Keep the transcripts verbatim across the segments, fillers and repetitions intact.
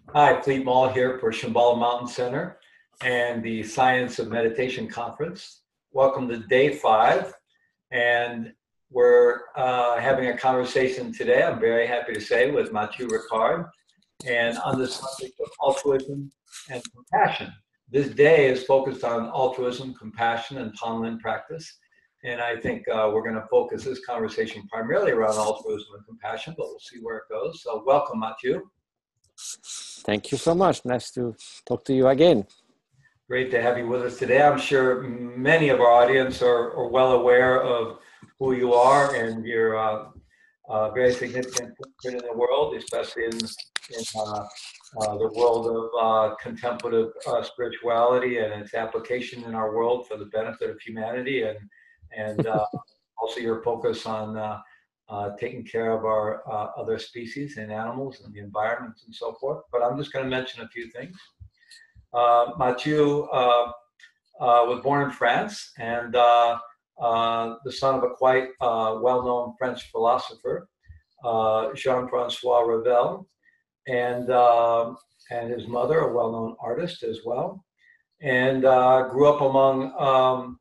Hi, Fleet Mall here for Shambhala Mountain Center and the Science of Meditation Conference. Welcome to day five, and we're uh, having a conversation today, I'm very happy to say, with Mathieu Ricard, and on the subject of altruism and compassion. This day is focused on altruism, compassion, and Tonglen practice. And I think uh, we're going to focus this conversation primarily around altruism and compassion, but we'll see where it goes. So welcome, Mathieu. Thank you so much. Nice to talk to you again. Great to have you with us today. I'm sure many of our audience are, are well aware of who you are and your uh, uh, very significant footprint in the world, especially in, in uh, uh, the world of uh, contemplative uh, spirituality and its application in our world for the benefit of humanity, and and uh, also your focus on uh, uh, taking care of our uh, other species and animals and the environment and so forth. But I'm just going to mention a few things. Uh, Mathieu uh, uh, was born in France and uh, uh, the son of a quite uh, well-known French philosopher, uh, Jean-Francois Revel, and, uh, and his mother, a well-known artist as well, and uh, grew up among um,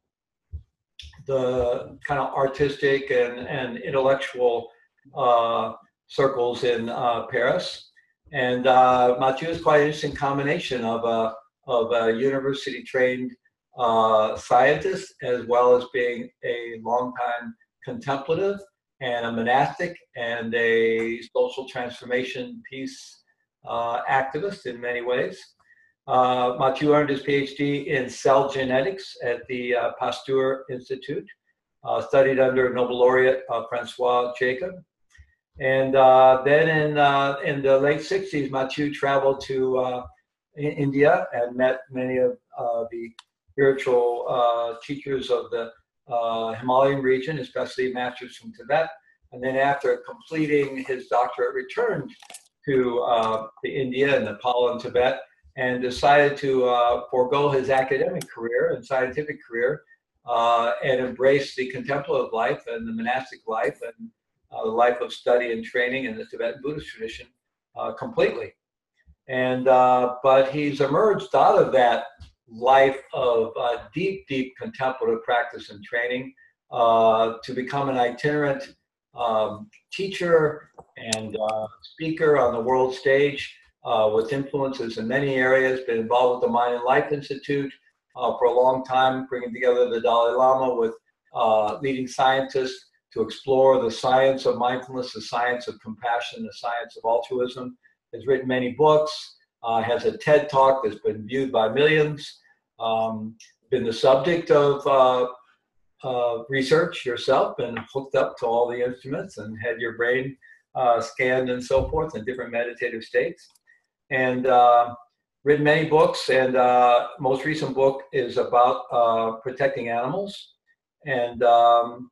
the kind of artistic and, and intellectual uh, circles in uh, Paris. And uh, Mathieu is quite an interesting combination of a, of a university-trained uh, scientist, as well as being a longtime contemplative and a monastic and a social transformation peace uh, activist in many ways. Uh, Mathieu earned his PhD in cell genetics at the uh, Pasteur Institute, uh, studied under Nobel laureate uh, Francois Jacob. And uh, then in, uh, in the late sixties, Mathieu traveled to uh, India and met many of uh, the spiritual uh, teachers of the uh, Himalayan region, especially masters from Tibet. And then after completing his doctorate, returned to, uh, to India and Nepal and Tibet, and decided to uh, forego his academic career and scientific career uh, and embrace the contemplative life and the monastic life and uh, the life of study and training in the Tibetan Buddhist tradition uh, completely. And uh, but he's emerged out of that life of uh, deep, deep contemplative practice and training uh, to become an itinerant um, teacher and uh, speaker on the world stage. Uh, with influences in many areas, been involved with the Mind and Life Institute uh, for a long time, bringing together the Dalai Lama with uh, leading scientists to explore the science of mindfulness, the science of compassion, the science of altruism. Has written many books, uh, has a TED Talk that's been viewed by millions, um, been the subject of uh, uh, research yourself, been hooked up to all the instruments and had your brain uh, scanned and so forth in different meditative states. And uh, written many books, and uh, most recent book is about uh, protecting animals. And um,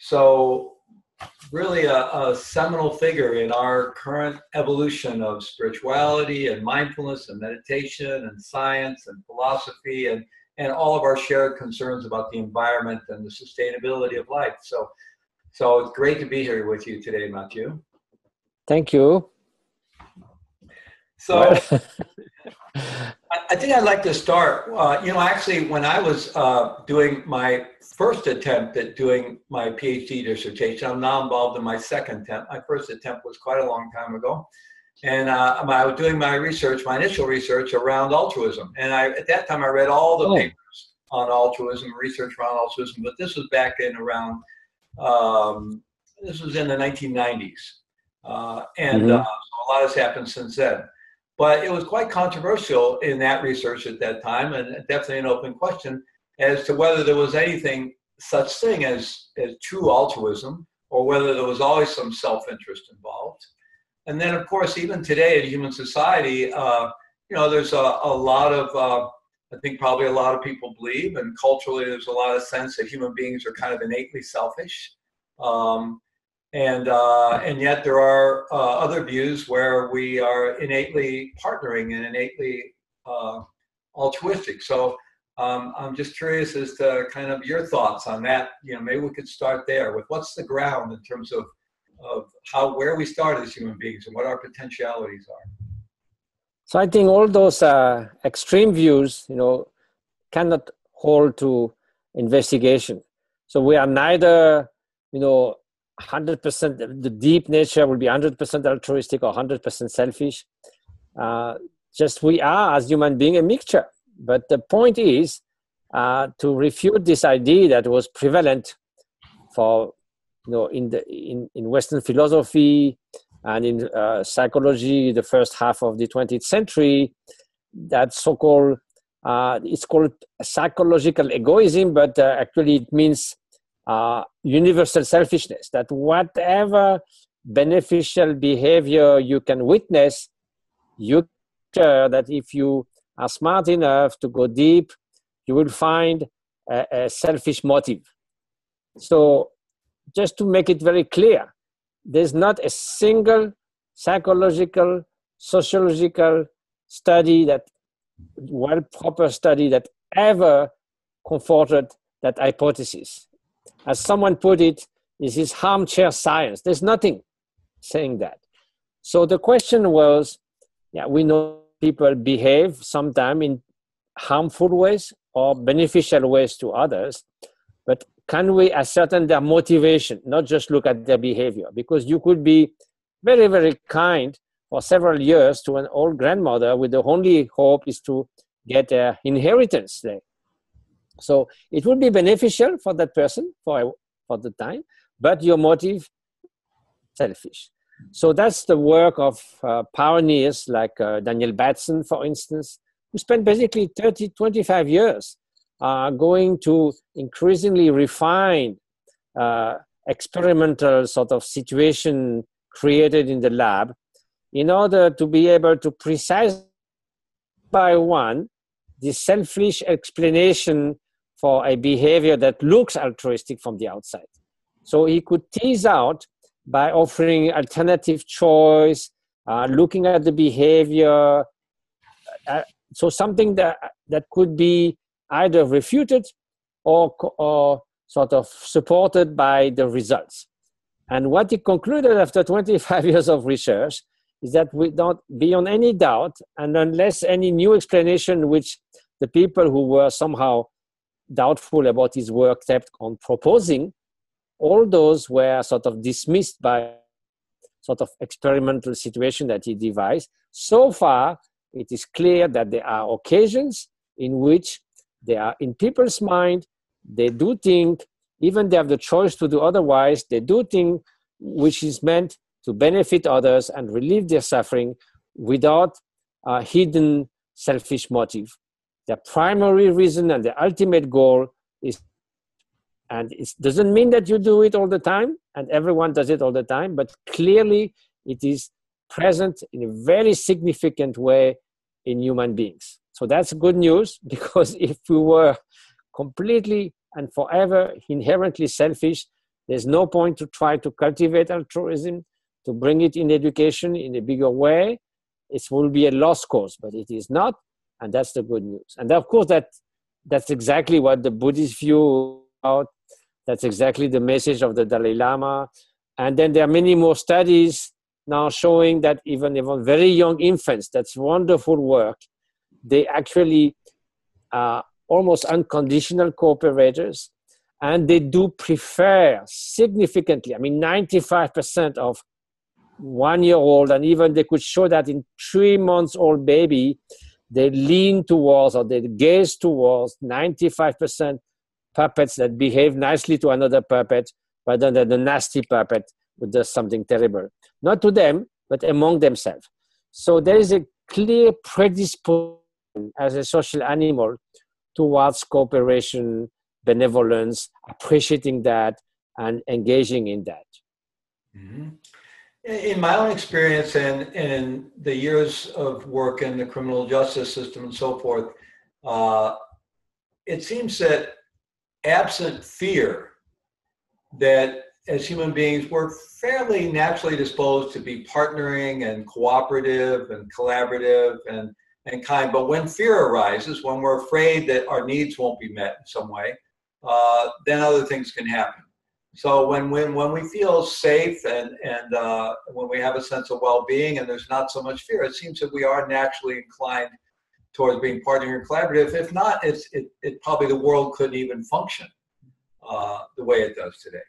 so really a, a seminal figure in our current evolution of spirituality and mindfulness and meditation and science and philosophy and, and all of our shared concerns about the environment and the sustainability of life. So, so it's great to be here with you today, Mathieu. Thank you. So I think I'd like to start, uh, you know, actually when I was uh, doing my first attempt at doing my PhD dissertation, I'm now involved in my second attempt. My first attempt was quite a long time ago. And uh, I was doing my research, my initial research around altruism. And I, at that time I read all the oh. papers on altruism, research around altruism, but this was back in around, um, this was in the nineteen nineties. Uh, and mm-hmm. uh, so a lot has happened since then. But it was quite controversial in that research at that time, and definitely an open question as to whether there was anything such thing as, as true altruism, or whether there was always some self-interest involved. And then, of course, even today in human society, uh, you know, there's a, a lot of, uh, I think probably a lot of people believe, and culturally there's a lot of sense that human beings are kind of innately selfish. Um, And, uh, and yet there are uh, other views where we are innately partnering and innately uh, altruistic. So um, I'm just curious as to kind of your thoughts on that. You know, maybe we could start there with what's the ground in terms of, of how, where we start as human beings and what our potentialities are. So I think all those uh, extreme views, you know, cannot hold to investigation. So we are neither, you know, one hundred percent, the deep nature will be one hundred percent altruistic or one hundred percent selfish. Uh, just we are, as human beings, a mixture. But the point is uh, to refute this idea that was prevalent for, you know, in the in, in Western philosophy and in uh, psychology, the first half of the twentieth century, that so-called uh, it's called psychological egoism, but uh, actually it means uh, universal selfishness. That whatever beneficial behavior you can witness, you care that if you are smart enough to go deep, you will find a, a selfish motive. So just to make it very clear, there's not a single psychological, sociological study, that well proper study that ever comforted that hypothesis. As someone put it, this is armchair science. There's nothing saying that. So the question was, yeah, we know people behave sometimes in harmful ways or beneficial ways to others, but can we ascertain their motivation, not just look at their behavior? Because you could be very, very kind for several years to an old grandmother with the only hope is to get an inheritance there. So it would be beneficial for that person for, for the time, but your motive, selfish. So that's the work of uh, pioneers like uh, Daniel Batson, for instance, who spent basically thirty, twenty-five years uh, going to increasingly refine uh, experimental sort of situation created in the lab in order to be able to precise by one the selfish explanation for a behavior that looks altruistic from the outside. So he could tease out by offering alternative choice, uh, looking at the behavior, uh, so something that, that could be either refuted or, or sort of supported by the results. And what he concluded after twenty-five years of research is that we don't, beyond any doubt, and unless any new explanation which the people who were somehow doubtful about his work kept on proposing, all those were sort of dismissed by sort of experimental situation that he devised. So far, it is clear that there are occasions in which they are in people's mind, they do think, even they have the choice to do otherwise, they do think which is meant to benefit others and relieve their suffering without a hidden selfish motive. The primary reason and the ultimate goal is, and it doesn't mean that you do it all the time and everyone does it all the time, but clearly it is present in a very significant way in human beings. So that's good news, because if we were completely and forever inherently selfish, there's no point to try to cultivate altruism, to bring it in education in a bigger way. It will be a lost cause, but it is not, and that's the good news. And of course, that that's exactly what the Buddhist view about. That's exactly the message of the Dalai Lama. And then there are many more studies now showing that even even very young infants, that's wonderful work, they actually are almost unconditional cooperators, and they do prefer significantly, I mean, ninety-five percent of one-year-old, and even they could show that in three-months-old baby, they lean towards or they gaze towards ninety-five percent puppets that behave nicely to another puppet, but then the nasty puppet who does something terrible. Not to them, but among themselves. So there is a clear predisposition as a social animal towards cooperation, benevolence, appreciating that, and engaging in that. Mm-hmm. In my own experience and in the years of work in the criminal justice system and so forth, uh, it seems that absent fear, that as human beings, we're fairly naturally disposed to be partnering and cooperative and collaborative and, and kind. But when fear arises, when we're afraid that our needs won't be met in some way, uh, then other things can happen. So when, when, when we feel safe and, and uh, when we have a sense of well-being and there's not so much fear, it seems that we are naturally inclined towards being partnering and collaborative. If not, it's, it, it probably the world couldn't even function uh, the way it does today.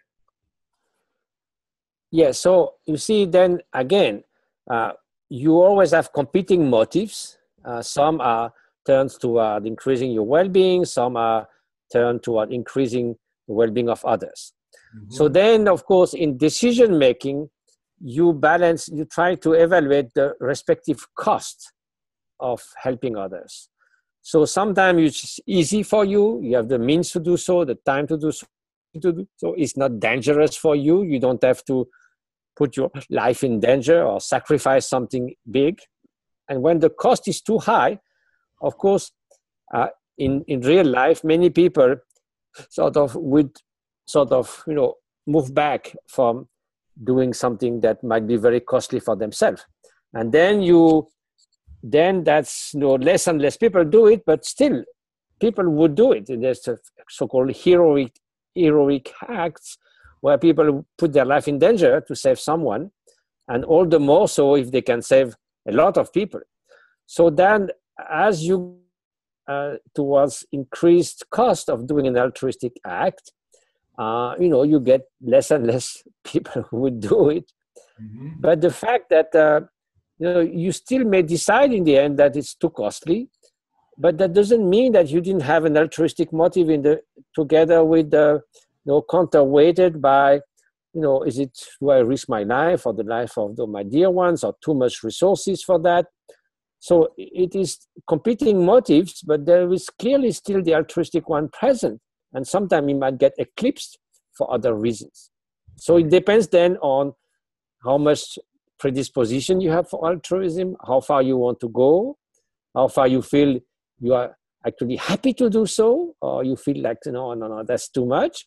Yeah, so you see, then again, uh, you always have competing motives. Uh, some are turned toward increasing your well-being, some are turned toward increasing the well-being of others. Mm-hmm. So then, of course, in decision-making, you balance, you try to evaluate the respective cost of helping others. So sometimes it's easy for you, you have the means to do so, the time to do so, to do so it's not dangerous for you, you don't have to put your life in danger or sacrifice something big. And when the cost is too high, of course, uh, in, in real life, many people sort of would sort of, you know, move back from doing something that might be very costly for themselves. And then you, then that's, you know, less and less people do it, but still people would do it. There's a so-called heroic, heroic acts where people put their life in danger to save someone, and all the more so if they can save a lot of people. So then as you uh, towards increased cost of doing an altruistic act, uh, you know, you get less and less people who would do it. Mm-hmm. But the fact that, uh, you know, you still may decide in the end that it's too costly, but that doesn't mean that you didn't have an altruistic motive in the, together with the, you know, counterweighted by, you know, is it, do I risk my life or the life of the, my dear ones, or too much resources for that? So it is competing motives, but there is clearly still the altruistic one present. And sometimes it might get eclipsed for other reasons. So it depends then on how much predisposition you have for altruism, how far you want to go, how far you feel you are actually happy to do so, or you feel like, you know, no, no, that's too much.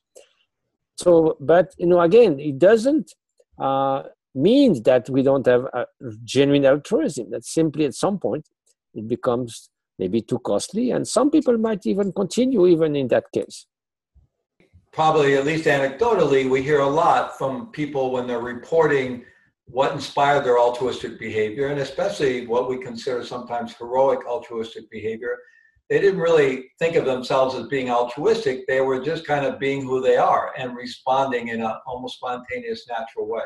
So, but, you know, again, it doesn't uh, mean that we don't have a genuine altruism. That simply at some point it becomes maybe too costly, and some people might even continue even in that case. Probably, at least anecdotally, we hear a lot from people when they're reporting what inspired their altruistic behavior, and especially what we consider sometimes heroic altruistic behavior. They didn't really think of themselves as being altruistic. They were just kind of being who they are and responding in an almost spontaneous, natural way.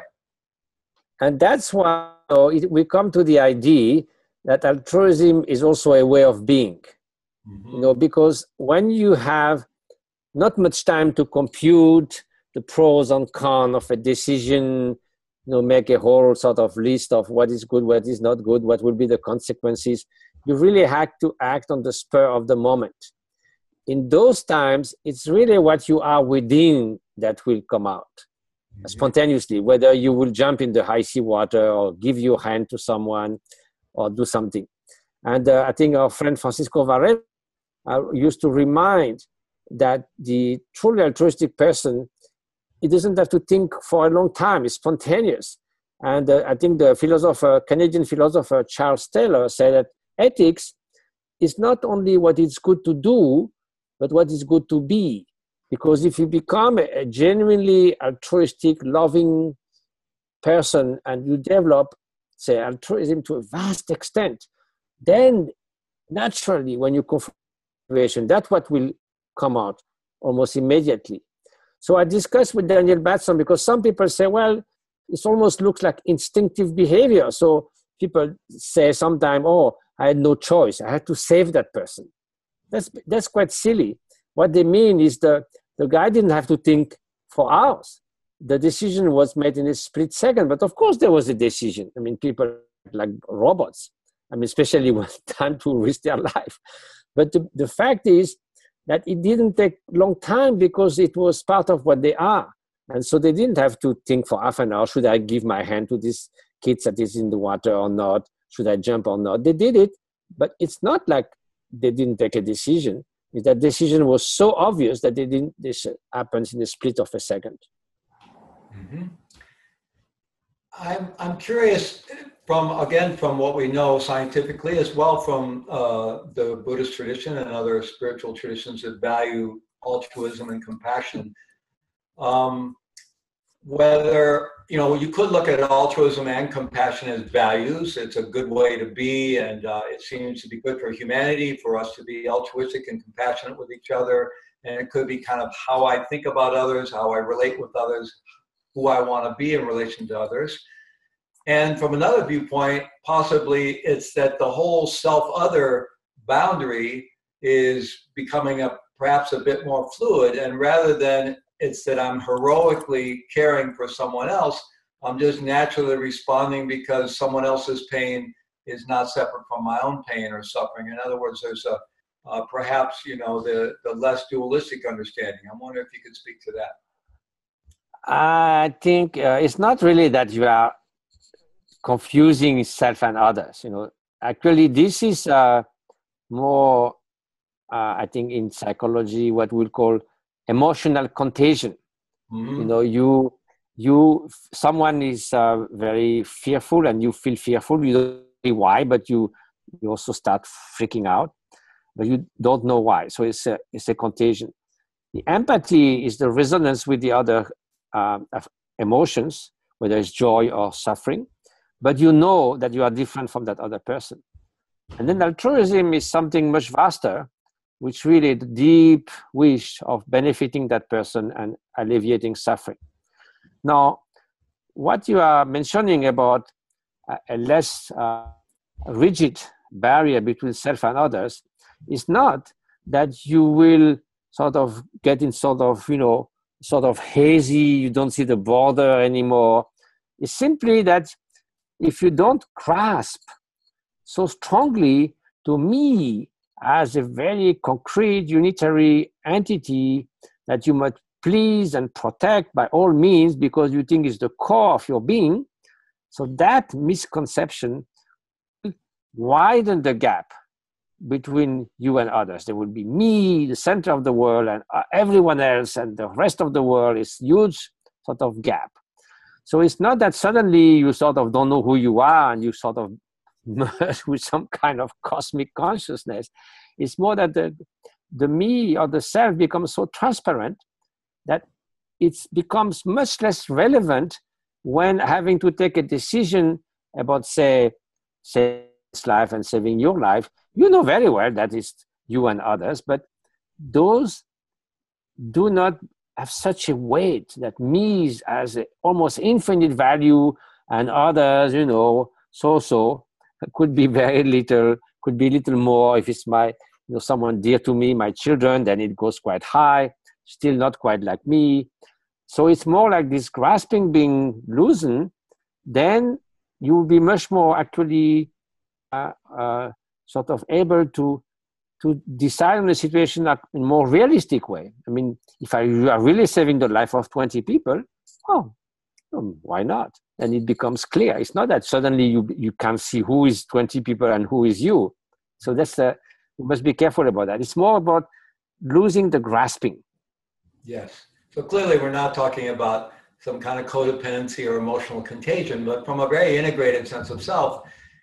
And that's why, you know, it, we come to the idea that altruism is also a way of being. Mm-hmm. You know, because when you have not much time to compute the pros and cons of a decision, you know, make a whole sort of list of what is good, what is not good, what will be the consequences. You really have to act on the spur of the moment. In those times, it's really what you are within that will come out mm-hmm. spontaneously, whether you will jump in the icy water or give your hand to someone or do something. And uh, I think our friend Francisco Varela uh, used to remind that the truly altruistic person, it doesn't have to think for a long time, it's spontaneous. And uh, I think the philosopher, Canadian philosopher Charles Taylor said that ethics is not only what is good to do, but what is good to be. Because if you become a, a genuinely altruistic, loving person and you develop, say, altruism to a vast extent, then naturally when you confront situation, that's what will come out almost immediately. So I discussed with Daniel Batson because some people say, well, it almost looks like instinctive behavior. So people say sometimes, oh, I had no choice. I had to save that person. That's, that's quite silly. What they mean is the, the guy didn't have to think for hours. The decision was made in a split second. But of course there was a decision. I mean, people like robots. I mean, especially when time to risk their life. But the, the fact is that it didn't take a long time because it was part of what they are. And so they didn't have to think for half an hour, should I give my hand to this kid that is in the water or not? Should I jump or not? They did it, but it's not like they didn't take a decision. That decision was so obvious that they didn't, this happens in a split of a second. Mm-hmm. I'm, I'm curious from, again, from what we know scientifically as well from uh, the Buddhist tradition and other spiritual traditions that value altruism and compassion. Um, whether, you know, you could look at altruism and compassion as values. It's a good way to be, and uh, it seems to be good for humanity, for us to be altruistic and compassionate with each other. And it could be kind of how I think about others, how I relate with others, who I want to be in relation to others. And from another viewpoint, possibly it's that the whole self-other boundary is becoming a perhaps a bit more fluid, and rather than it's that I'm heroically caring for someone else, I'm just naturally responding because someone else's pain is not separate from my own pain or suffering. In other words, there's a uh, perhaps, you know, the, the less dualistic understanding. I'm wondering if you could speak to that. I think uh, it's not really that you are confusing self and others. You know, actually, this is uh, more, uh, I think, in psychology, what we'll call emotional contagion. Mm-hmm. You know, you you someone is uh, very fearful, and you feel fearful. You don't know why, but you you also start freaking out, but you don't know why. So it's a it's a contagion. The empathy is the resonance with the other uh, emotions, whether it's joy or suffering, but you know that you are different from that other person. And then altruism is something much vaster, which really the deep wish of benefiting that person and alleviating suffering. Now, what you are mentioning about a, a less uh, rigid barrier between self and others is not that you will sort of get in sort of, you know, sort of hazy, you don't see the border anymore. It's simply that if you don't grasp so strongly to me as a very concrete unitary entity that you must please and protect by all means because you think is the core of your being, so that misconception widen the gap between you and others. There will be me, the center of the world, and everyone else, and the rest of the world is huge sort of gap. So it's not that suddenly you sort of don't know who you are and you sort of merge with some kind of cosmic consciousness. It's more that the, the me or the self becomes so transparent that it becomes much less relevant when having to take a decision about, say, saving life and saving your life. You know very well that it's you and others, but those do not have such a weight that me has a almost infinite value and others, you know, so-so, could be very little, could be little more. If it's my, you know, someone dear to me, my children, then it goes quite high, still not quite like me. So it's more like this grasping being loosened, then you will be much more actually uh, uh, sort of able to to decide on the situation in a more realistic way. I mean, if I, you are really saving the life of twenty people, oh, why not? And it becomes clear. It's not that suddenly you you can't see who is twenty people and who is you. So that's a, you must be careful about that. It's more about losing the grasping. Yes. So clearly we're not talking about some kind of codependency or emotional contagion, but from a very integrated sense of self,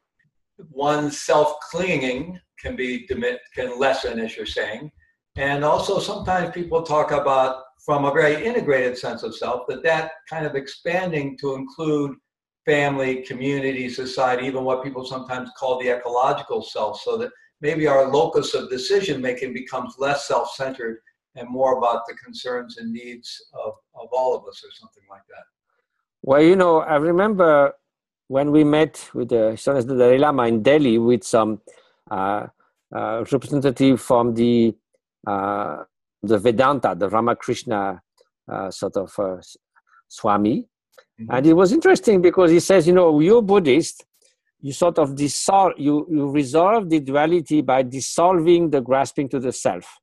one's self-clinging can be can lessen, as you're saying. And also sometimes people talk about, from a very integrated sense of self, that that kind of expanding to include family, community, society, even what people sometimes call the ecological self, so that maybe our locus of decision making becomes less self-centered and more about the concerns and needs of, of all of us, or something like that. Well, you know, I remember when we met with the the Dalai Lama in Delhi with some uh, uh, representative from the uh, the Vedanta, the Ramakrishna uh, sort of uh, Swami. Mm-hmm. And it was interesting because he says, you know, you're Buddhist, you sort of dissolve, you, you resolve the duality by dissolving the grasping to the self.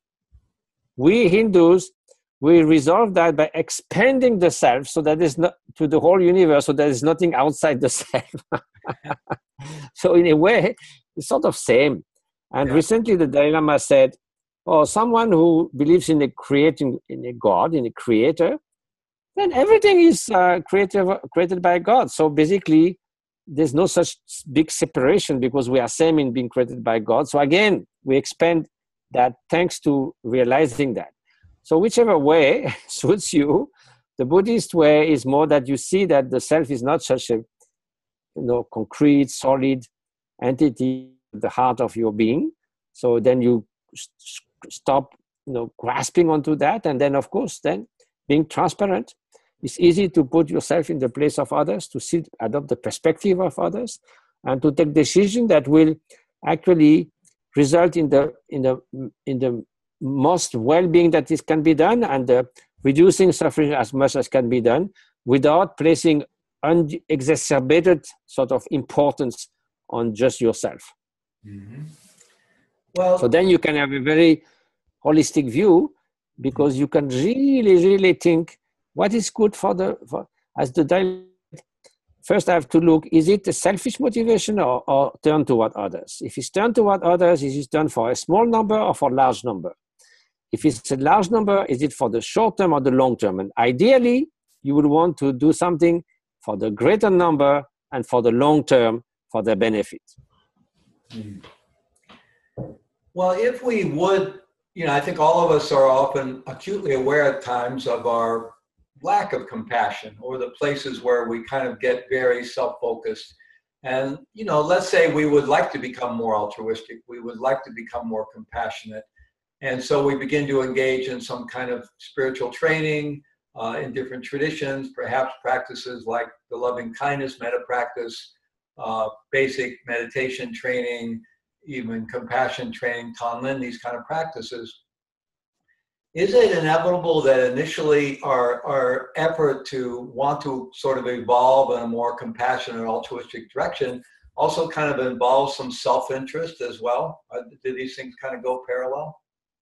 We Hindus, we resolve that by expanding the self so that is not to the whole universe, so there is nothing outside the self. So in a way, it's sort of same. And yeah. Recently the Dalai Lama said, oh, someone who believes in a creating, in a God, in a creator, then everything is uh, created, created by God. So basically, there's no such big separation because we are same in being created by God. So again, we expand that thanks to realizing that. So whichever way suits you, The Buddhist way is more that you see that the self is not such a, you know, concrete, solid entity at the heart of your being. So then you st- stop, you know, grasping onto that. And then, of course, then being transparent. It's easy to put yourself in the place of others, to see, adopt the perspective of others, and to take decisions that will actually result in the in the in the most well-being that is can be done, and uh, reducing suffering as much as can be done, without placing unexacerbated sort of importance on just yourself. Mm-hmm. Well, so then you can have a very holistic view, because you can really, really think what is good for the, for, as the dialect. First I have to look, is it a selfish motivation or, or turn toward others? If it's turn toward others, is it done for a small number or for a large number? If it's a large number, is it for the short term or the long term? And ideally, you would want to do something for the greater number and for the long term, for their benefit. Mm. Well, if we would, you know, I think all of us are often acutely aware at times of our lack of compassion, or the places where we kind of get very self-focused. And, you know, let's say we would like to become more altruistic. We would like to become more compassionate. And so we begin to engage in some kind of spiritual training uh, in different traditions, perhaps practices like the loving kindness metta practice, uh, basic meditation training, even compassion training, Tonglen, these kind of practices. Is it inevitable that initially our, our effort to want to sort of evolve in a more compassionate, altruistic direction also kind of involves some self-interest as well? Do these things kind of go parallel?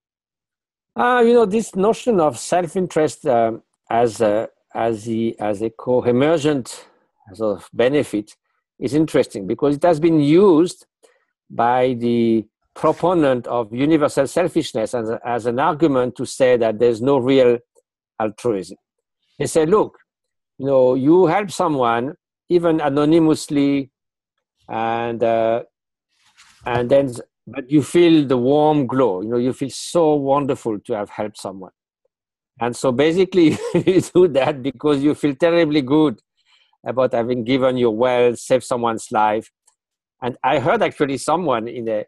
Uh, you know, this notion of self-interest um, as a, as the, as a co-emergent sort of benefit is interesting, because it has been used by the proponent of universal selfishness as, a, as an argument to say that there's no real altruism. They say, look, you know, you help someone even anonymously, and uh, and then but you feel the warm glow. You know, you feel so wonderful to have helped someone, and so basically you do that because you feel terribly good about having given your wealth, saved someone's life. And I heard actually someone in a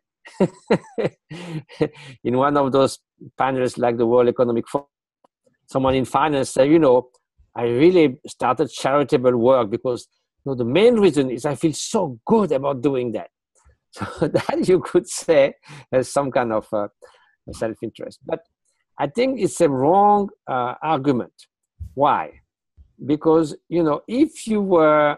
in one of those panels like the World Economic Forum, someone in finance said, you know, I really started charitable work because, you know, the main reason is I feel so good about doing that. So that you could say as some kind of uh, self-interest. But I think it's a wrong uh, argument. Why? Because, you know, if you were,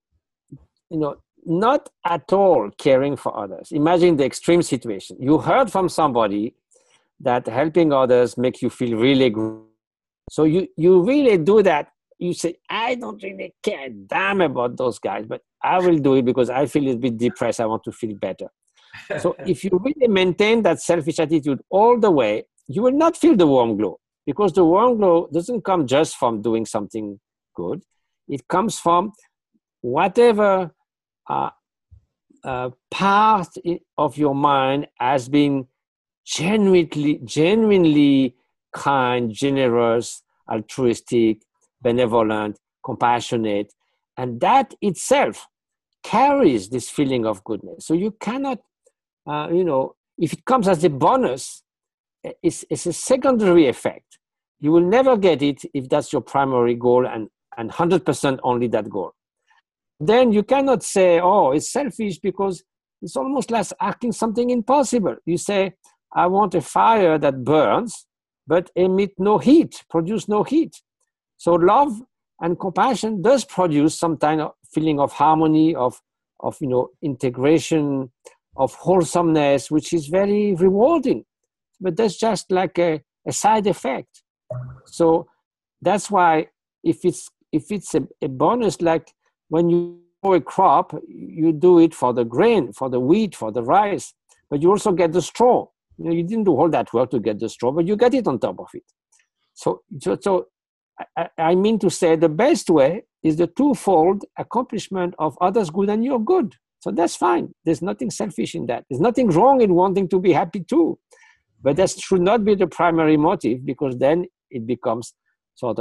you know, not at all caring for others. Imagine the extreme situation. You heard from somebody that helping others make you feel really good. So you, you really do that. You say, I don't really care a damn about those guys, but I will do it because I feel a bit depressed. I want to feel better. So if you really maintain that selfish attitude all the way, you will not feel the warm glow, because the warm glow doesn't come just from doing something good. It comes from whatever Uh, uh, part of your mind has been genuinely, genuinely kind, generous, altruistic, benevolent, compassionate, and that itself carries this feeling of goodness. So you cannot, uh, you know, if it comes as a bonus, it's, it's a secondary effect. You will never get it if that's your primary goal and, and one hundred percent only that goal. Then you cannot say, oh, it's selfish, because it's almost like asking something impossible. You say, I want a fire that burns, but emit no heat, produce no heat. So love and compassion does produce some kind of feeling of harmony, of, of you know, integration, of wholesomeness, which is very rewarding. But that's just like a, a side effect. So that's why if it's, if it's a, a bonus, like when you grow a crop, you do it for the grain, for the wheat, for the rice, but you also get the straw. You know, you didn't do all that work to get the straw, but you get it on top of it. So, so, so I, I mean to say the best way is the twofold accomplishment of others' good and your good. So that's fine. There's nothing selfish in that. There's nothing wrong in wanting to be happy too. But that should not be the primary motive, because then it becomes sort of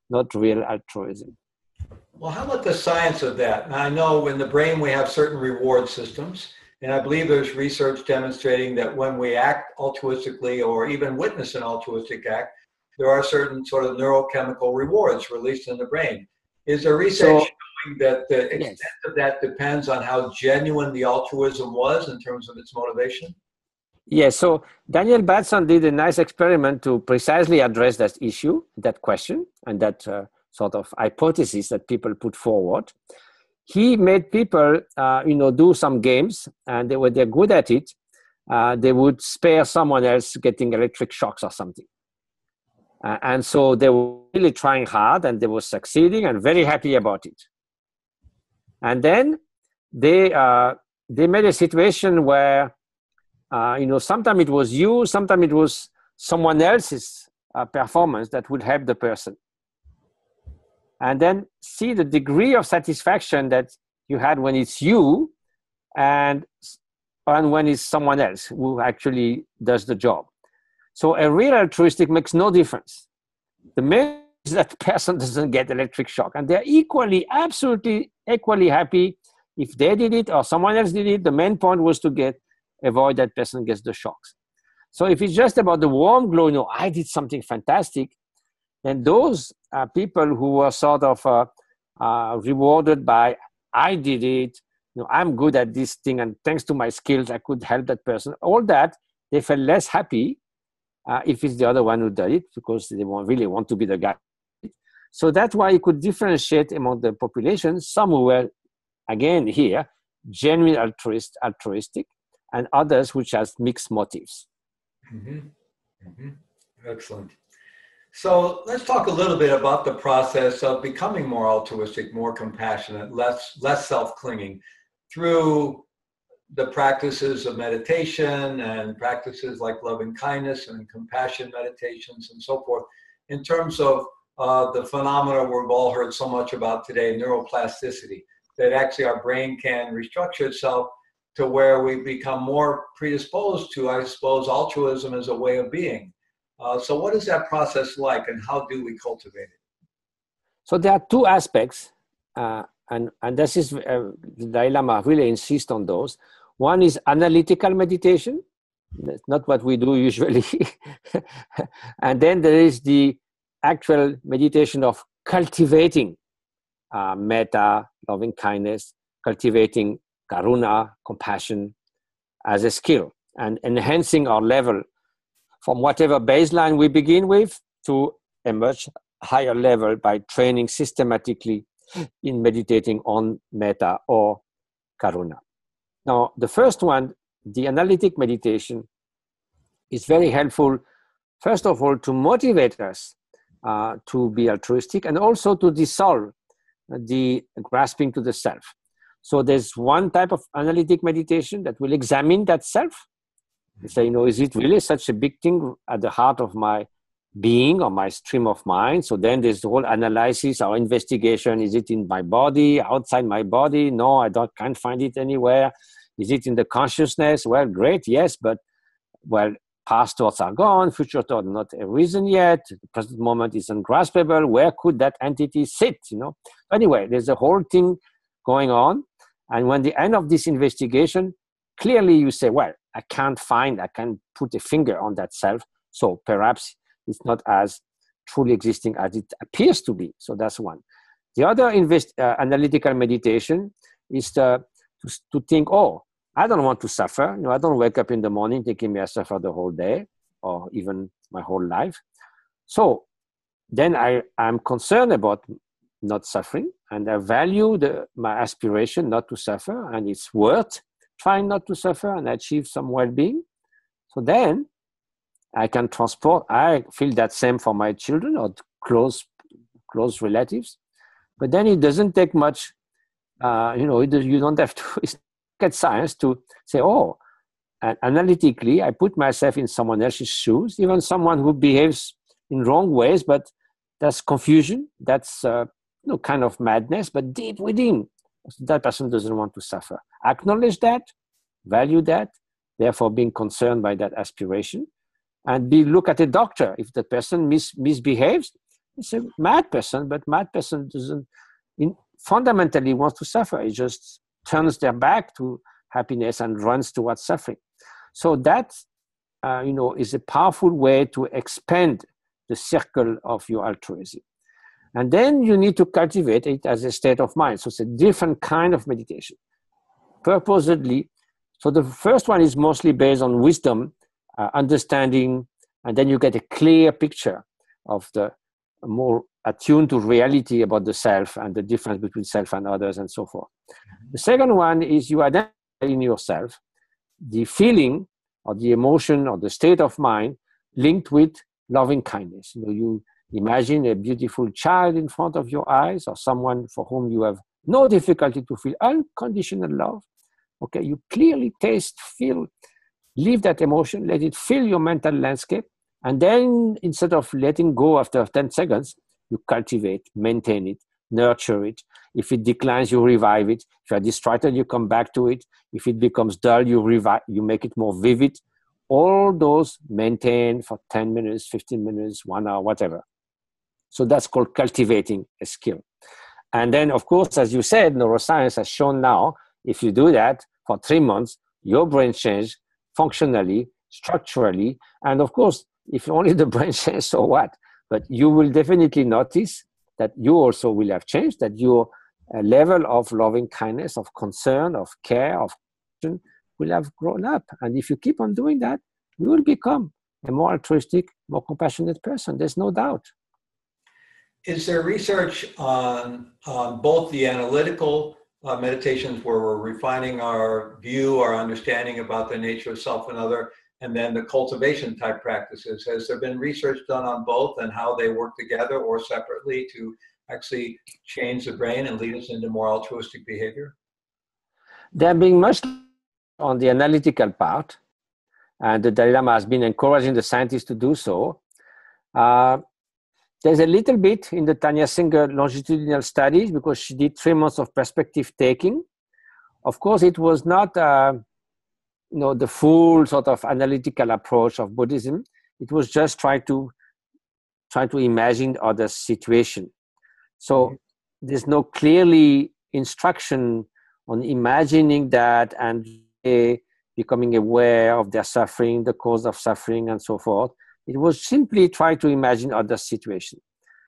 not real altruism. Well, how about the science of that? And I know in the brain we have certain reward systems, and I believe there's research demonstrating that when we act altruistically or even witness an altruistic act, there are certain sort of neurochemical rewards released in the brain. Is there research So, showing that the extent yes. of that depends on how genuine the altruism was in terms of its motivation? Yes, so Daniel Batson did a nice experiment to precisely address that issue, that question, and that uh, sort of hypothesis that people put forward. He made people, uh, you know, do some games, and they, when they're good at it, uh, they would spare someone else getting electric shocks or something. Uh, and so they were really trying hard, and they were succeeding and very happy about it. And then they uh, they made a situation where, uh, you know, sometimes it was you, sometimes it was someone else's uh, performance that would help the person. And then see the degree of satisfaction that you had when it's you and, and when it's someone else who actually does the job. So a real altruistic makes no difference. The main is that person doesn't get electric shock. And they're equally, absolutely equally happy if they did it or someone else did it. The main point was to get, avoid that person gets the shocks. So if it's just about the warm glow, you know, I did something fantastic, then those uh, people who were sort of uh, uh, rewarded by, I did it, you know, I'm good at this thing, and thanks to my skills, I could help that person. All that, they felt less happy uh, if it's the other one who did it, because they won't really want to be the guy. So that's why you could differentiate among the population, some who were, again here, genuine altruist, altruistic, and others which has mixed motives. Mm-hmm. Mm-hmm. Excellent. So let's talk a little bit about the process of becoming more altruistic, more compassionate, less, less self-clinging through the practices of meditation and practices like loving kindness and compassion meditations and so forth, in terms of uh, the phenomena we've all heard so much about today, neuroplasticity, that actually our brain can restructure itself to where we become more predisposed to, I suppose, altruism as a way of being. Uh, so what is that process like, and how do we cultivate it? So there are two aspects, uh, and, and this is, uh, the Dalai Lama really insists on those. One is analytical meditation. That's not what we do usually. And then there is the actual meditation of cultivating uh, metta, loving kindness, cultivating karuna, compassion as a skill, and enhancing our level from whatever baseline we begin with to a much higher level by training systematically in meditating on metta or karuna. Now, the first one, the analytic meditation, is very helpful, first of all, to motivate us uh, to be altruistic, and also to dissolve the grasping to the self. So there's one type of analytic meditation that will examine that self. Say, you know, is it really such a big thing at the heart of my being or my stream of mind? So then there's the whole analysis or investigation. Is it in my body, outside my body? No, I don't, can't find it anywhere. Is it in the consciousness? Well, great, yes, but, well, past thoughts are gone, future thoughts not arisen yet, the present moment is ungraspable. Where could that entity sit, you know? Anyway, there's a whole thing going on. And when the end of this investigation, clearly you say, well, I can't find, I can't put a finger on that self. So perhaps it's not as truly existing as it appears to be. So that's one. The other invest, uh, analytical meditation is to, to, to think, oh, I don't want to suffer. You know, I don't wake up in the morning thinking me I suffer the whole day or even my whole life. So then I, I'm concerned about not suffering, and I value the, my aspiration not to suffer, and it's worth trying not to suffer and achieve some well-being. So then I can transport, I feel that same for my children or close, close relatives. But then it doesn't take much, uh, you know, it, you don't have to get science to say, oh, and analytically, I put myself in someone else's shoes, even someone who behaves in wrong ways, but that's confusion, that's uh, you know, kind of madness, but deep within, that person doesn't want to suffer. Acknowledge that, value that, therefore being concerned by that aspiration, and be look at a doctor. If the person mis- misbehaves, It's a mad person, but mad person doesn't in, fundamentally wants to suffer. It just turns their back to happiness and runs towards suffering. So that, uh, you know, is a powerful way to expand the circle of your altruism. And then you need to cultivate it as a state of mind. So it's a different kind of meditation. Purposely, so the first one is mostly based on wisdom, uh, understanding, and then you get a clear picture of the more attuned to reality about the self and the difference between self and others and so forth. The second one is you identify in yourself the feeling or the emotion or the state of mind linked with loving kindness. You know, you imagine a beautiful child in front of your eyes or someone for whom you have no difficulty to feel unconditional love. Okay, you clearly taste, feel, live that emotion, let it fill your mental landscape. And then instead of letting go after ten seconds, you cultivate, maintain it, nurture it. If it declines, you revive it. If you're distracted, you come back to it. If it becomes dull, you revive, you make it more vivid. All those maintain for ten minutes, fifteen minutes, one hour, whatever. So that's called cultivating a skill. And then, of course, as you said, neuroscience has shown now, if you do that for three months, your brain changes functionally, structurally. And of course, if only the brain changes, so what? But you will definitely notice that you also will have changed, that your uh, level of loving kindness, of concern, of care, of compassion will have grown up. And if you keep on doing that, you will become a more altruistic, more compassionate person. There's no doubt. Is there research on, on both the analytical uh, meditations where we're refining our view, our understanding about the nature of self and other, and then the cultivation type practices? Has there been research done on both and how they work together or separately to actually change the brain and lead us into more altruistic behavior? There being much on the analytical part, and the Dalai Lama has been encouraging the scientists to do so. Uh, there's a little bit in the Tanya Singer longitudinal studies because she did three months of perspective taking. Of course, it was not uh, you know, the full sort of analytical approach of Buddhism. It was just try to try to imagine other situation. So there's no clearly instruction on imagining that and uh, becoming aware of their suffering, the cause of suffering, and so forth. It was simply try to imagine other situation.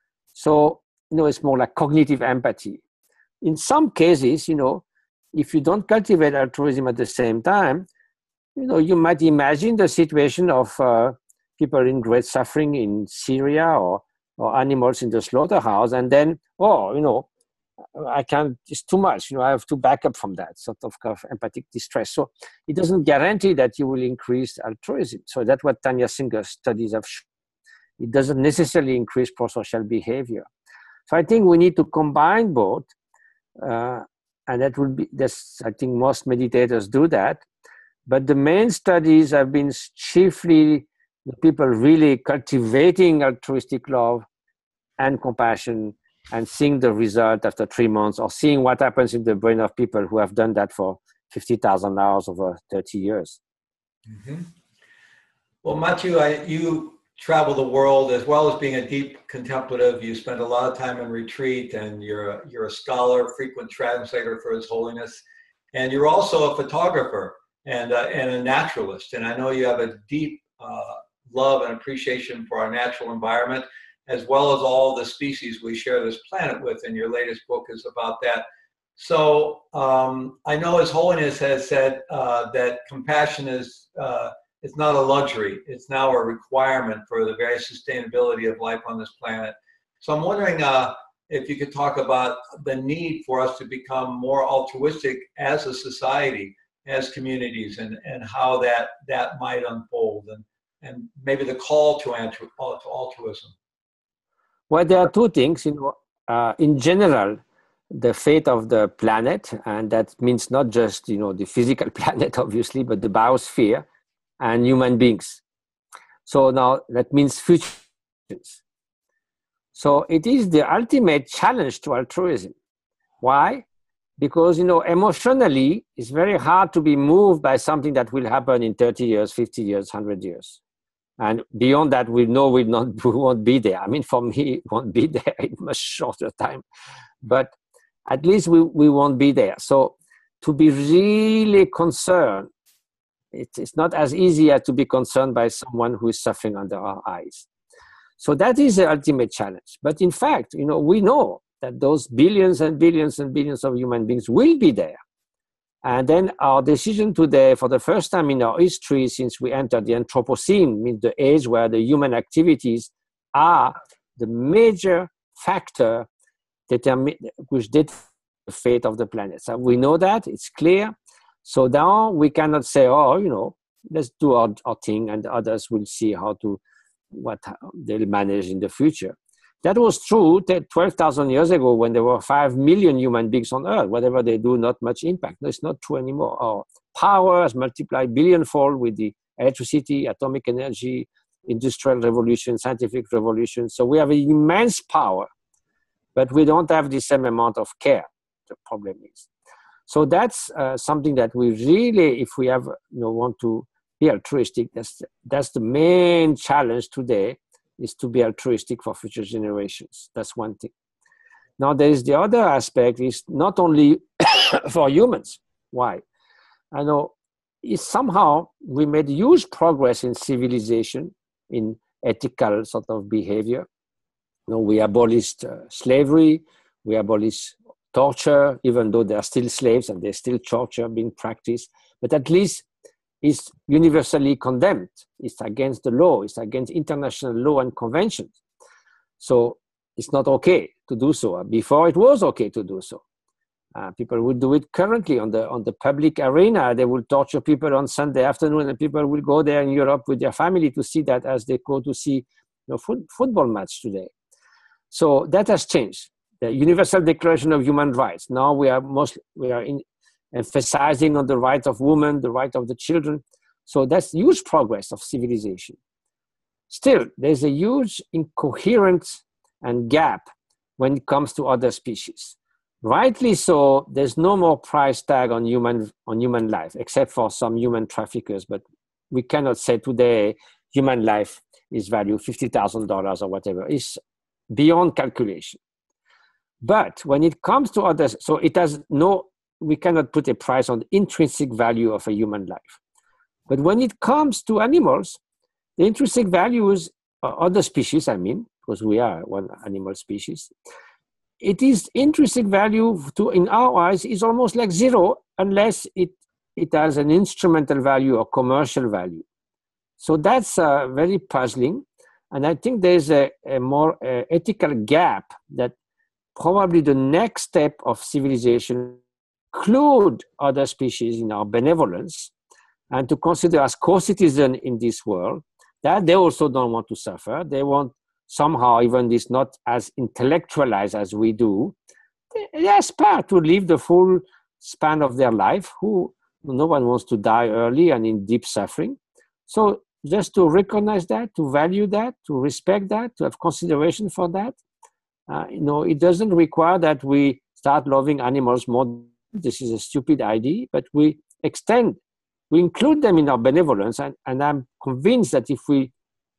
So, you know, it's more like cognitive empathy. In some cases, you know, if you don't cultivate altruism at the same time, you know, you might imagine the situation of uh, people in great suffering in Syria or, or animals in the slaughterhouse, and then, oh, you know, I can't, it's too much, you know, I have to back up from that sort of, kind of empathic distress. So it doesn't guarantee that you will increase altruism. So that's what Tanya Singer's studies have shown. It doesn't necessarily increase prosocial behavior. So I think we need to combine both, uh, and that will be, that's, I think most meditators do that. But the main studies have been chiefly the people really cultivating altruistic love and compassion and seeing the result after three months or seeing what happens in the brain of people who have done that for fifty thousand hours over thirty years. Mm-hmm. Well, Mathieu, I, you travel the world as well as being a deep contemplative. You spend a lot of time in retreat, and you're a, you're a scholar, frequent translator for His Holiness. And you're also a photographer and, uh, and a naturalist. And I know you have a deep uh, love and appreciation for our natural environment, as well as all the species we share this planet with, and your latest book is about that. So um, I know His Holiness has said uh, that compassion is uh, it's not a luxury, it's now a requirement for the very sustainability of life on this planet. So I'm wondering uh, if you could talk about the need for us to become more altruistic as a society, as communities, and, and how that, that might unfold, and, and maybe the call to, altru to altruism. Well, there are two things. You know, uh, in general, the fate of the planet, and that means not just, you know, the physical planet, obviously, but the biosphere and human beings. So now that means future. So it is the ultimate challenge to altruism. Why? Because, you know, emotionally, it's very hard to be moved by something that will happen in thirty years, fifty years, one hundred years. And beyond that, we know we not we won't be there. I mean, for me, it won't be there in much shorter time, but at least we, we won't be there. So to be really concerned, it, it's not as easy as to be concerned by someone who is suffering under our eyes. So that is the ultimate challenge. But in fact, you know, we know that those billions and billions and billions of human beings will be there. And then our decision today, for the first time in our history, since we entered the Anthropocene, means the age where the human activities are the major factor determine, which determines the fate of the planet. So we know that, it's clear. So now we cannot say, oh, you know, let's do our, our thing and others will see how to, what they'll manage in the future. That was true twelve thousand years ago when there were five million human beings on Earth. Whatever they do, not much impact. No, it's not true anymore. Our power has multiplied billionfold with the electricity, atomic energy, industrial revolution, scientific revolution. So we have an immense power, but we don't have the same amount of care, the problem is. So that's uh, something that we really, if we have, you know, want to be altruistic, that's, that's the main challenge today, is to be altruistic for future generations. That's one thing. Now there is the other aspect, is not only for humans. Why? I know is somehow we made huge progress in civilization, in ethical sort of behavior. You know, we abolished uh, slavery, we abolished torture, even though there are still slaves and there's still torture being practiced, but at least is universally condemned. It's against the law. It's against international law and conventions. So it's not okay to do so. Before it was okay to do so. Uh, people would do it currently on the on the public arena. They will torture people on Sunday afternoon, and people will go there in Europe with their family to see that, as they go to see, you know, foot, football match today. So that has changed. The Universal Declaration of Human Rights. Now we are most we are in. emphasizing on the right of women, the right of the children. So that's huge progress of civilization. Still, there's a huge incoherence and gap when it comes to other species. Rightly so, there's no more price tag on human, on human life, except for some human traffickers, but we cannot say today human life is valued fifty thousand dollars or whatever. It's beyond calculation. But when it comes to others, so it has no, we cannot put a price on the intrinsic value of a human life. But when it comes to animals, the intrinsic values, uh, other species, I mean, because we are one animal species, it is intrinsic value to, in our eyes, is almost like zero unless it, it has an instrumental value or commercial value. So that's uh, very puzzling. And I think there's a, a more uh, ethical gap that probably the next step of civilization include other species in our benevolence and to consider as co-citizen in this world, that they also don't want to suffer. They want somehow, even this not as intellectualized as we do, they aspire to live the full span of their life. Who, no one wants to die early and in deep suffering. So just to recognize that, to value that, to respect that, to have consideration for that, uh, you know, it doesn't require that we start loving animals more. This is a stupid idea, but we extend, we include them in our benevolence, and, and I'm convinced that if we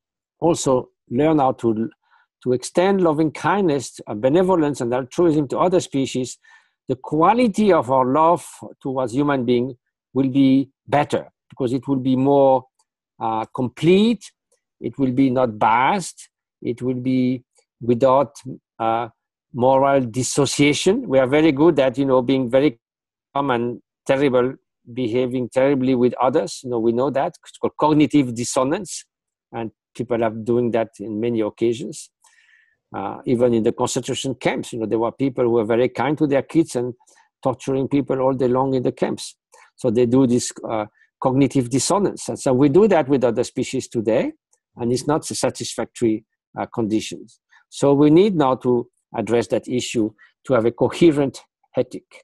also learn how to, to extend loving kindness, uh, benevolence, and altruism to other species, the quality of our love towards human beings will be better, because it will be more uh, complete, it will be not biased, it will be without uh, moral dissociation. We are very good at, you know, being very calm and terrible, behaving terribly with others. You know, we know that. It's called cognitive dissonance, and people are doing that in many occasions. Uh, even in the concentration camps, you know, there were people who were very kind to their kids and torturing people all day long in the camps. So they do this uh, cognitive dissonance. And so we do that with other species today, and it's not a satisfactory uh, conditions. So we need now to address that issue to have a coherent ethic.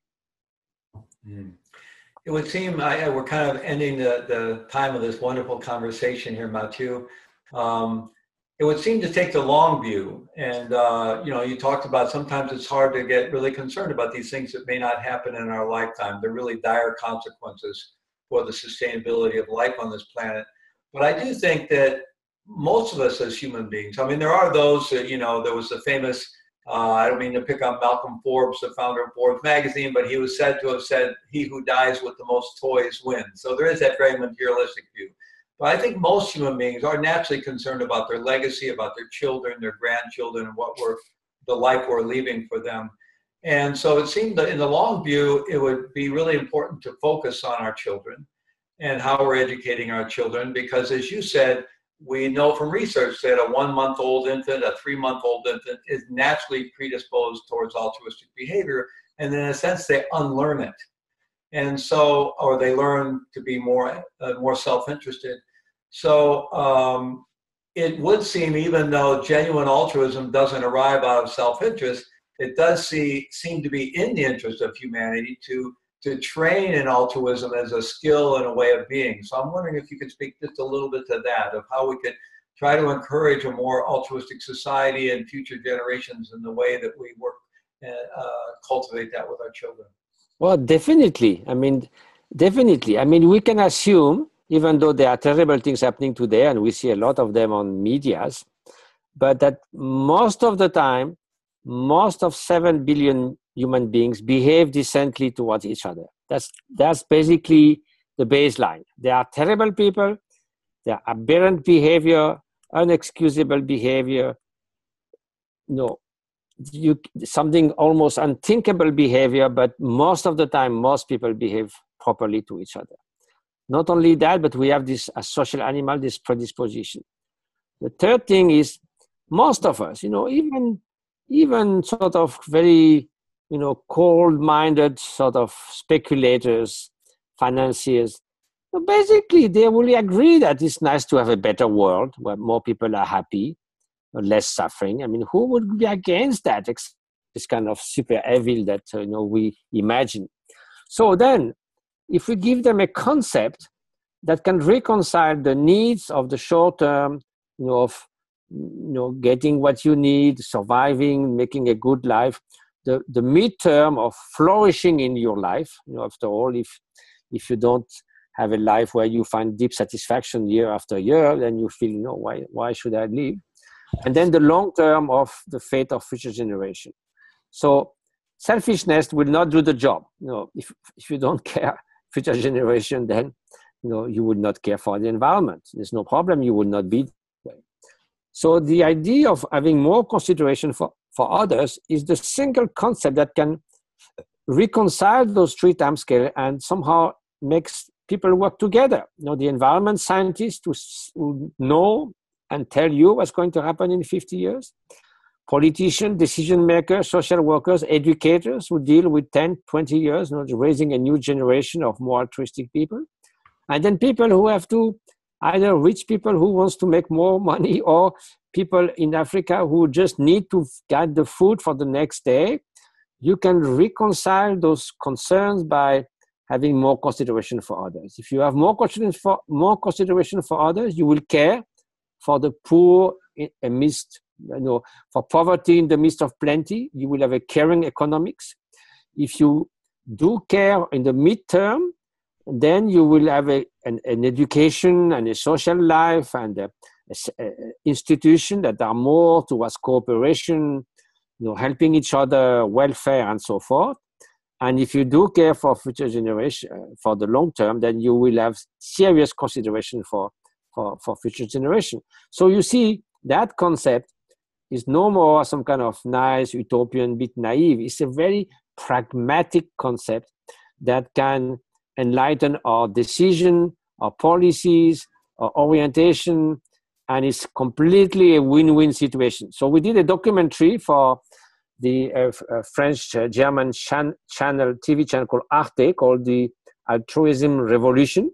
Mm. It would seem, I, we're kind of ending the, the time of this wonderful conversation here, Mathieu. Um, it would seem to take the long view. And, uh, you know, you talked about sometimes it's hard to get really concerned about these things that may not happen in our lifetime. They're really dire consequences for the sustainability of life on this planet. But I do think that most of us as human beings, I mean, there are those that, you know, there was the famous, uh, I don't mean to pick on Malcolm Forbes, the founder of Forbes magazine, but he was said to have said, he who dies with the most toys wins. So there is that very materialistic view. But I think most human beings are naturally concerned about their legacy, about their children, their grandchildren, and what we're, the life we're leaving for them. And so it seemed that in the long view, it would be really important to focus on our children and how we're educating our children, because as you said, we know from research that a one-month-old infant, a three-month-old infant is naturally predisposed towards altruistic behavior, and in a sense, they unlearn it. And so, or they learn to be more, uh, more self-interested. So um, it would seem, even though genuine altruism doesn't arrive out of self-interest, it does see, seem to be in the interest of humanity to to train in altruism as a skill and a way of being. So I'm wondering if you could speak just a little bit to that, of how we could try to encourage a more altruistic society and future generations in the way that we work and uh, cultivate that with our children. Well, definitely. I mean, definitely. I mean, we can assume, even though there are terrible things happening today, and we see a lot of them on medias, but that most of the time, most of seven billion human beings behave decently towards each other. That's, that's basically the baseline. There are terrible people, there are aberrant behavior, unexcusable behavior, no, you, something almost unthinkable behavior, but most of the time, most people behave properly to each other. Not only that, but we have this, as social animal, this predisposition. The third thing is, most of us, you know, even, even sort of very, you know, cold-minded sort of speculators, financiers, so basically they will agree that it's nice to have a better world where more people are happy, or less suffering. I mean, who would be against that? This kind of super evil that, uh, you know, we imagine. So then, if we give them a concept that can reconcile the needs of the short term, you know, of, you know, getting what you need, surviving, making a good life, the, the midterm of flourishing in your life, you know, after all, if, if you don't have a life where you find deep satisfaction year after year, then you feel, you know, why, why should I live? And then the long term of the fate of future generation. So selfishness will not do the job. You know, if, if you don't care future generation, then, you know, you would not care for the environment. There's no problem, you would not be. So the idea of having more consideration for, for others is the single concept that can reconcile those three time scales and somehow makes people work together. You know, the environment scientists who, who know and tell you what's going to happen in fifty years. Politicians, decision makers, social workers, educators who deal with ten, twenty years, you know, raising a new generation of more altruistic people. And then people who have to, either rich people who wants to make more money, or people in Africa who just need to get the food for the next day. You can reconcile those concerns by having more consideration for others. If you have more consideration for, more consideration for others, you will care for the poor amidst, you know, for poverty in the midst of plenty. You will have a caring economics. If you do care in the midterm, then you will have a, an, an education and a social life and a, a, a institution that are more towards cooperation, you know, helping each other, welfare, and so forth. And if you do care for future generation, for the long term, then you will have serious consideration for, for, for future generation. So you see, that concept is no more some kind of nice utopian, bit naive. It's a very pragmatic concept that can enlighten our decision, our policies, our orientation, and it's completely a win-win situation. So we did a documentary for the uh, uh, French uh, German chan channel, T V channel called Arte, called the Altruism Revolution.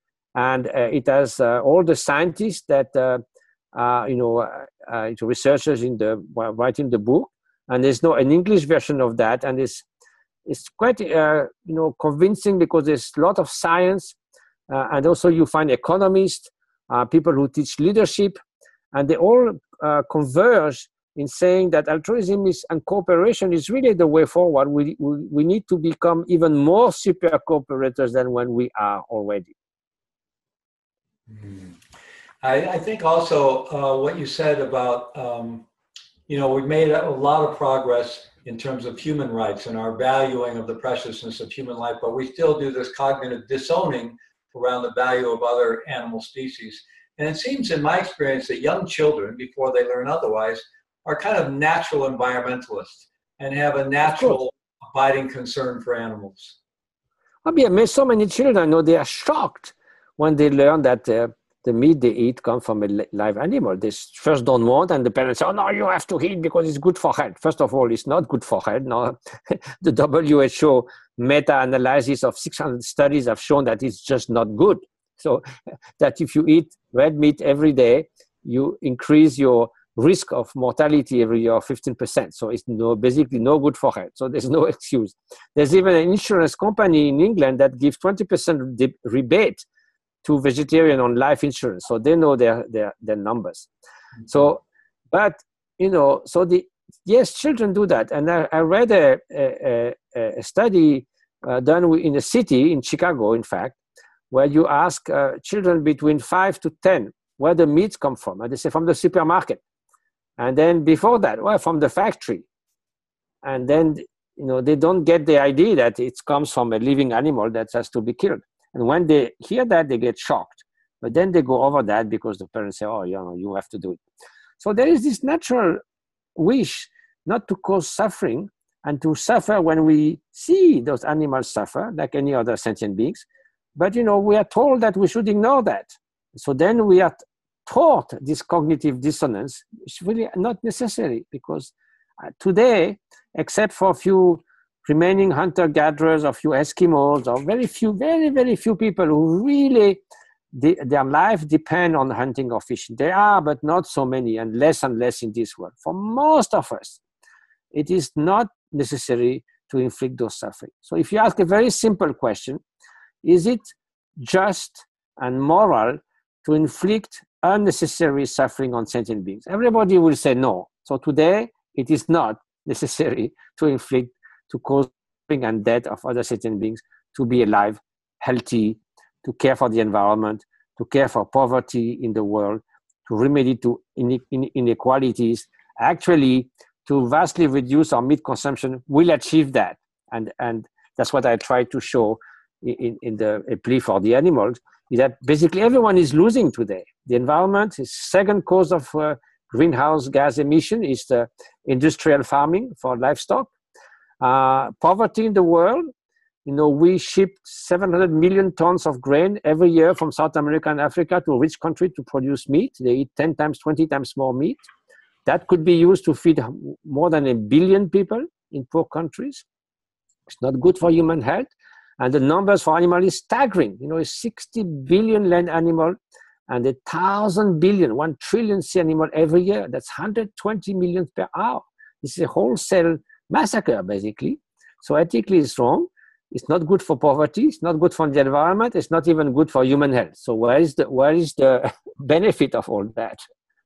And uh, it has uh, all the scientists that, uh, uh, you know, uh, uh, researchers in the, writing the book. And there's no an English version of that. And it's, it's quite, uh, you know, convincing because there's a lot of science. Uh, and also you find economists, uh, people who teach leadership, and they all uh, converge in saying that altruism is, and cooperation is really the way forward. We, we, we need to become even more super cooperators than when we are already. Mm. I, I think also uh, what you said about, um, you know, we've made a lot of progress in terms of human rights and our valuing of the preciousness of human life, but we still do this cognitive disowning around the value of other animal species. And it seems in my experience that young children, before they learn otherwise, are kind of natural environmentalists and have a natural abiding concern for animals. I mean, so many children, know, they are shocked when they learn that uh, the meat they eat comes from a live animal. They first don't want, and the parents say, oh, no, you have to eat because it's good for health. First of all, it's not good for health. No. The W H O meta-analysis of six hundred studies have shown that it's just not good. So that if you eat red meat every day, you increase your risk of mortality every year of fifteen percent. So it's no, basically no good for health. So there's no excuse. There's even an insurance company in England that gives twenty percent rebate to vegetarian on life insurance. So they know their, their, their numbers. Mm-hmm. So, but, you know, so the, yes, children do that. And I, I read a, a, a study uh, done in a city, in Chicago, in fact, where you ask uh, children between five to ten where the meats come from. And they say from the supermarket. And then before that, well, from the factory. And then, you know, they don't get the idea that it comes from a living animal that has to be killed. And when they hear that, they get shocked. But then they go over that because the parents say, oh, you know, you have to do it. So there is this natural wish not to cause suffering and to suffer when we see those animals suffer, like any other sentient beings. But, you know, we are told that we should ignore that. So then we are taught this cognitive dissonance. It's really not necessary because uh, today, except for a few remaining hunter-gatherers, a few Eskimos, or very few, very, very few people who really, de- their life depend on hunting or fishing. There are, but not so many, and less and less in this world. For most of us, it is not necessary to inflict those suffering. So if you ask a very simple question, is it just and moral to inflict unnecessary suffering on sentient beings? Everybody will say no. So today, it is not necessary to inflict, to cause suffering and death of other sentient beings, to be alive, healthy, to care for the environment, to care for poverty in the world, to remedy to inequalities. Actually, to vastly reduce our meat consumption will achieve that. And, and that's what I try to show in, in the a plea for the animals, is that basically everyone is losing today. The environment is second cause of uh, greenhouse gas emission is the industrial farming for livestock. Uh, poverty in the world, you know, we ship seven hundred million tons of grain every year from South America and Africa to a rich country to produce meat. They eat ten times, twenty times more meat. That could be used to feed more than a billion people in poor countries. It's not good for human health. And the numbers for animals is staggering. You know, it's sixty billion land animal and a thousand billion, one trillion sea animal every year. That's one hundred twenty million per hour. This is a wholesale massacre, basically. So ethically it's wrong. It's not good for poverty. It's not good for the environment. It's not even good for human health. So where is the, where is the benefit of all that?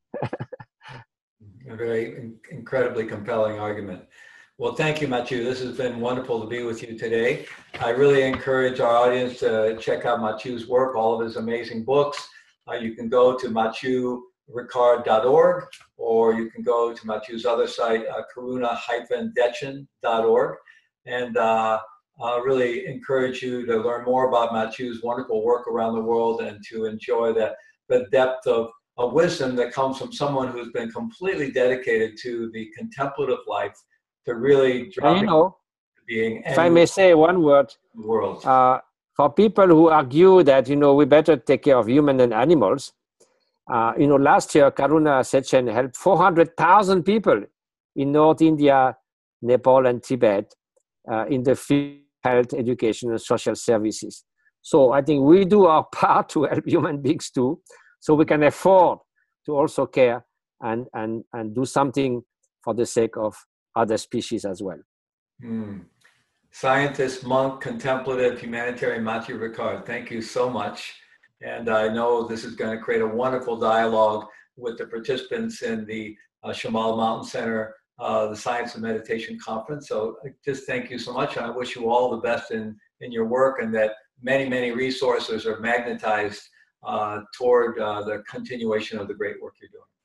A very incredibly compelling argument. Well, thank you, Mathieu. This has been wonderful to be with you today. I really encourage our audience to check out Mathieu's work, all of his amazing books. Uh, you can go to mathieu ricard dot org, or you can go to Mathieu's other site, uh, karuna dash dechen dot org. And uh, I really encourage you to learn more about Mathieu's wonderful work around the world and to enjoy the, the depth of, of wisdom that comes from someone who's been completely dedicated to the contemplative life, to really dropping you know, being. If I may say one word, world. Uh, for people who argue that, you know, we better take care of humans and animals, uh, you know, last year, Karuna Sechen helped four hundred thousand people in North India, Nepal, and Tibet uh, in the field of health, education, and social services. So I think we do our part to help human beings too, so we can afford to also care and, and, and do something for the sake of other species as well. Mm. Scientist, monk, contemplative, humanitarian Mathieu Ricard, thank you so much. And I know this is going to create a wonderful dialogue with the participants in the uh, Shamal Mountain Center, uh, the Science of Meditation Conference. So just thank you so much. And I wish you all the best in, in your work, and that many, many resources are magnetized uh, toward uh, the continuation of the great work you're doing.